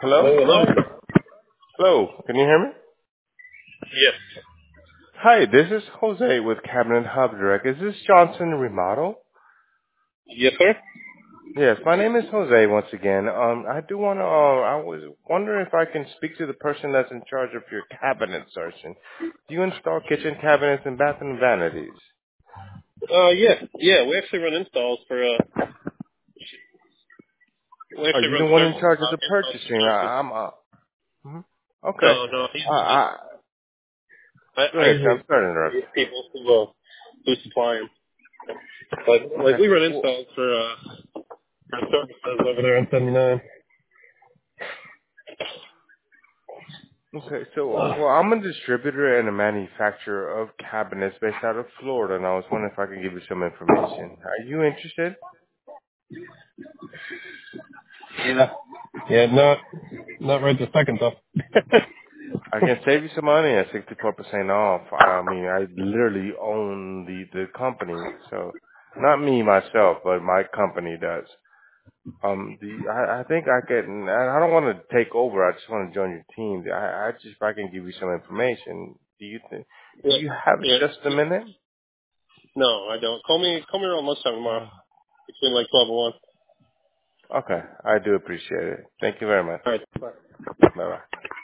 Hello? Hello, hello. Hello, can you hear me? Yes. Hi, this is Jose with Cabinet Hub Direct. Is this Johnson Remodel? Yes, sir. Yes, my name is Jose once again. I do want to, I was wondering if I can speak to the person that's in charge of your cabinet searching. Do you install kitchen cabinets and bathroom vanities? Yeah. We actually run installs for we Are actually you run the one in service charge of the installs for purchasing? services. Mhm. Okay. No, no. Uh, I, Go I ahead, usually I'm sorry to interrupt. get people who supply them. But like Okay. we run Well, installs for services over there on 79. Okay, well, I'm a distributor and a manufacturer of cabinets based out of Florida, and I was wondering if I could give you some information. Are you interested? Yeah. Yeah, not right this second though. I can save you some money at 64% off. I mean, I literally own the company, so not me myself, but my company does. I think I can. I don't want to take over. I just want to join your team. I just if I can give you some information. Do you think? Do yeah. you have Yeah. just a minute? No, I don't. Call me around lunchtime tomorrow Uh, between like 12 and 1. okay, I do appreciate it. Thank you very much. All right. Bye. Bye bye.